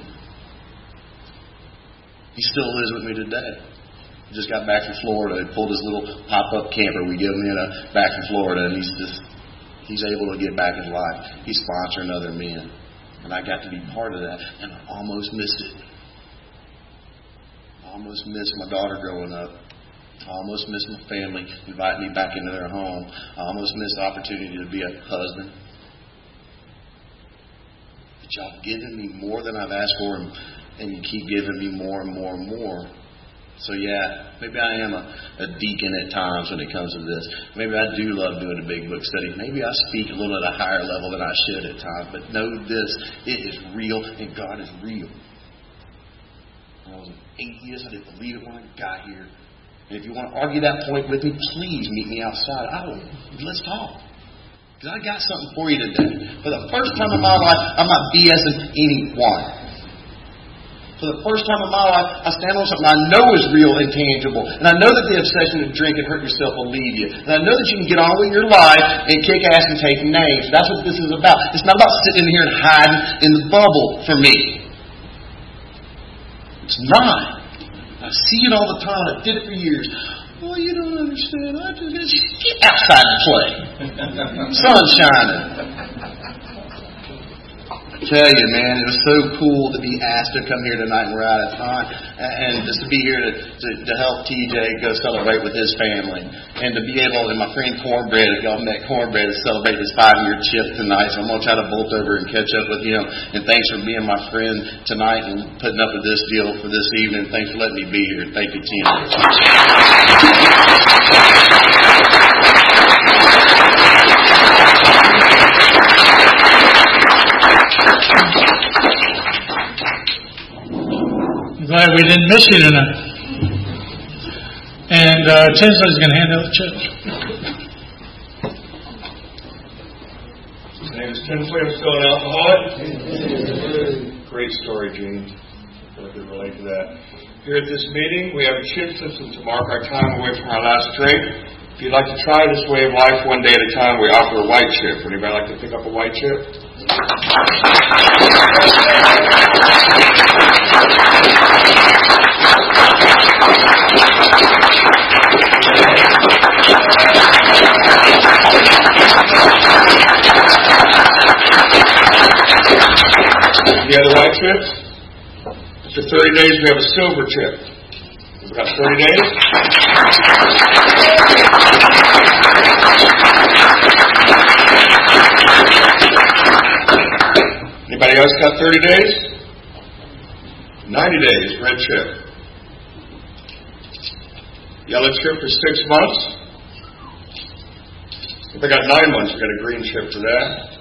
He still lives with me today. He just got back from Florida. He pulled his little pop-up camper we give him in a, back from Florida, and he's just he's able to get back in life. He's sponsoring other men. And I got to be part of that, and I almost missed it. I almost missed my daughter growing up. I almost missed my family inviting me back into their home. I almost missed the opportunity to be a husband. But y'all have given me more than I've asked for, and, and you keep giving me more and more and more. So yeah, maybe I am a, a deacon at times when it comes to this. Maybe I do love doing a big book study. Maybe I speak a little at a higher level than I should at times. But know this, it is real, and God is real. I was an atheist. I didn't believe it when I got here. And if you want to argue that point with me, please meet me outside. I will. Let's talk. Because I got something for you today. For the first time in my life, I'm not BSing anyone. For the first time in my life, I stand on something I know is real and tangible. And I know that the obsession to drink and hurt yourself will leave you. And I know that you can get on with your life and kick ass and take names. That's what this is about. It's not about sitting in here and hiding in the bubble for me. It's not. I see it all the time. I did it for years. Well, you don't understand. I just get outside and play. Sun shining. Tell you, man, it was so cool to be asked to come here tonight, and we're out of time, and just to be here to, to, to help T J go celebrate with his family, and to be able, and my friend Cornbread, if y'all met Cornbread, to celebrate his five-year chip tonight. So I'm going to try to bolt over and catch up with him. And thanks for being my friend tonight and putting up with this deal for this evening. Thanks for letting me be here. Thank you, Tim. I'm glad we didn't miss you tonight. And uh, Tinsley's going to hand out the chips. His name is Tinsley. I'm still an alcoholic. Great story, Gene. I feel like I can relate to that. Here at this meeting, we have a chip system to mark our time away from our last drink. If you'd like to try this way of life one day at a time, we offer a white chip. Would anybody like to pick up a white chip? The other white chips? After thirty days, we have a silver chip. We've got thirty days. Anybody else got thirty days? ninety days, red chip. Yellow chip for six months. If I got nine months, we got a green chip for that.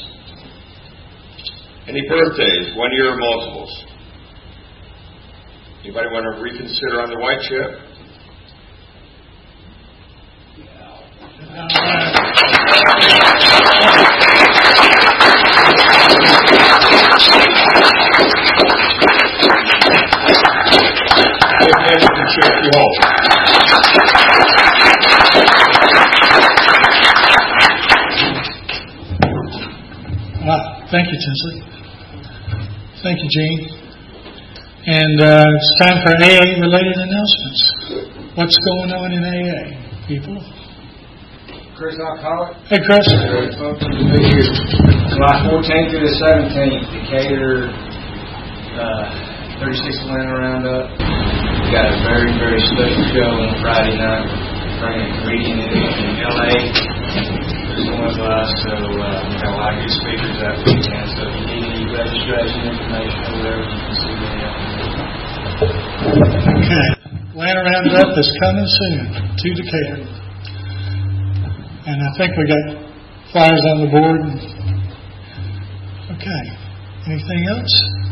Any birthdays, one year or multiples? Anybody want to reconsider on the white chip? Give the chip you hold. Wow. Thank you, Tinsley. Thank you, Gene. And uh, it's time for A A-related announcements. What's going on in A A, people? Chris Alcoholic. Hey, Chris. July fourteenth through the seventeenth, Decatur, uh, thirty-six Atlanta Roundup. We got a very, very special show on Friday night. We're bringing a comedian in in L A There's one of us, so uh, we got a lot of good speakers that weekend. So if you need any registration information or whatever, you can see that. Okay. Atlanta Roundup is coming soon to Decatur. And I think we got flyers on the board. Okay. Anything else?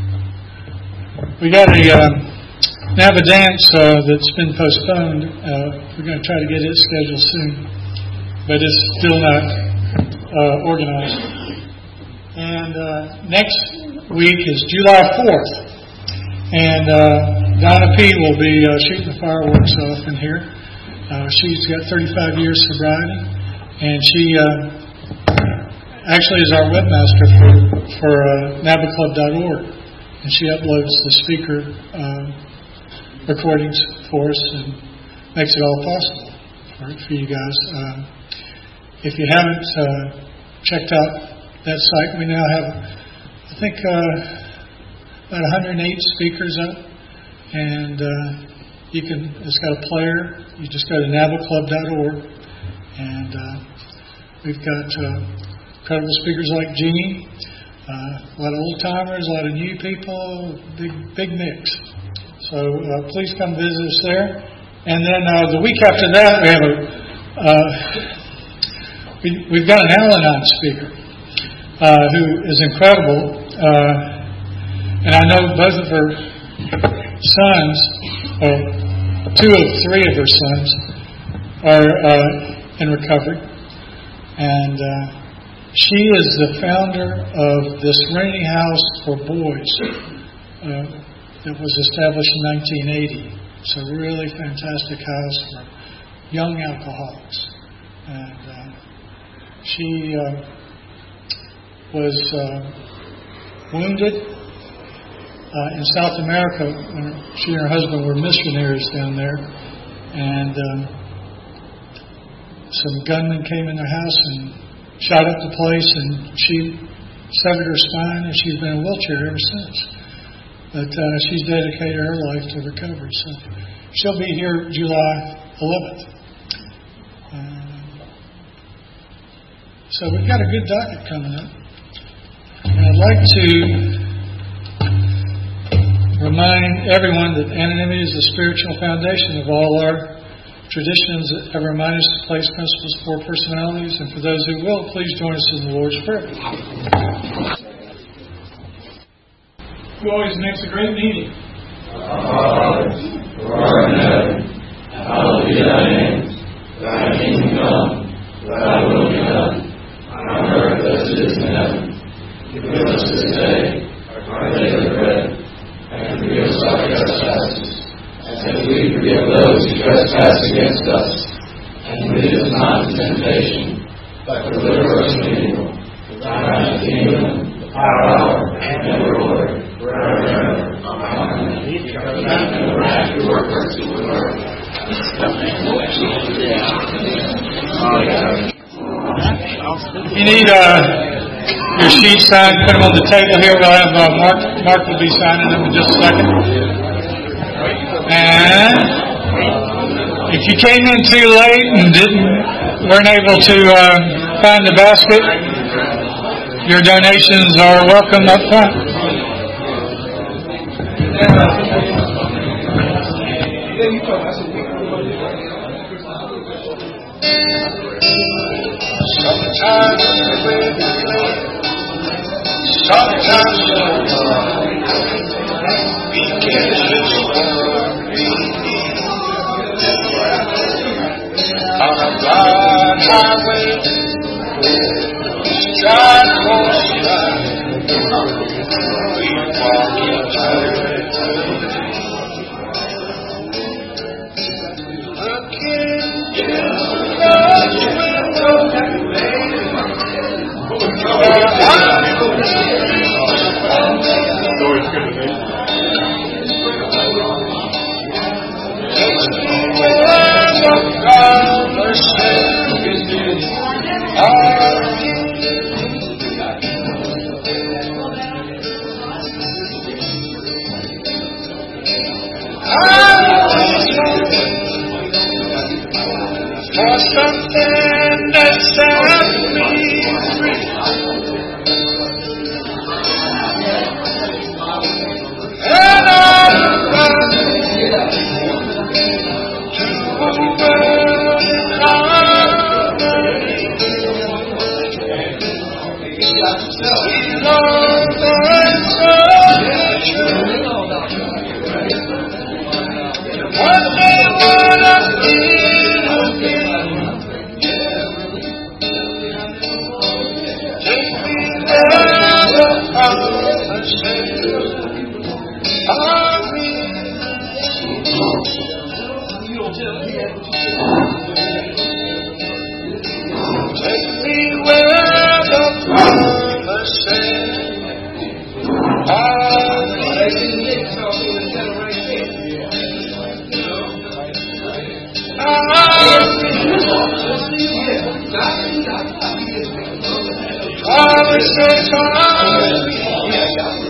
We got a uh, Nava dance uh, that's been postponed. Uh, we're going to try to get it scheduled soon, but it's still not uh, organized. And uh, next week is July fourth, and uh, Donna P. will be uh, shooting the fireworks off in here. Uh, she's got thirty-five years sobriety, and she uh, actually is our webmaster for, for uh, nava club dot org, and she uploads the speaker uh, recordings for us and makes it all possible for, for you guys. Uh, if you haven't uh, checked out that site, we now have, I think, uh, about one hundred eight speakers up, and uh, you can. It's got a player. You just go to nava club dot org, and uh, we've got uh, incredible speakers like Gene, uh, a lot of old timers, a lot of new people, big big mix. So uh, please come visit us there. And then uh, the week after that, we have a uh, we, we've got an Al-Anon speaker uh, who is incredible. Uh, and I know both of her sons, or two of three of her sons, are uh, in recovery. And uh, she is the founder of the Serenity House for Boys. Uh, It was established in nineteen eighty. It's a really fantastic house for young alcoholics. And uh, she uh, was uh, wounded uh, in South America when she and her husband were missionaries down there. And uh, some gunmen came in their house and shot up the place, and she severed her spine, and she's been in a wheelchair ever since. But uh, she's dedicated her life to recovery. So she'll be here July eleventh. Uh, so we've got a good docket coming up. And I'd like to remind everyone that anonymity is the spiritual foundation of all our traditions that ever remind us to place principles for personalities. And for those who will, please join us in the Lord's Prayer. Who always makes a great meeting. Our Father, who art in heaven, hallowed be thy name. Thy kingdom come, thy will be done, on earth as it is in heaven. Give us this day our daily bread, and forgive us our trespasses, as we forgive those who trespass against us. And lead us not into temptation, but deliver us from evil. For thine is the kingdom, the power, and the glory, forever and ever. Amen. And the wrath to work mercy with earth. You need uh, your sheet signed, put them on the table here. We'll have uh, Mark, Mark will be signing them in just a second. And if you came in too late and didn't weren't able to uh, find the basket, your donations are welcome up front. Sometimes sometimes we get on a broad highway, stride for stride, we walk into it. Looking in God's window, for something that set me free, and I'll run to a world in harmony. We love the solitude. One day when I feel again, take me there the promise of me. Take me where the promise promises are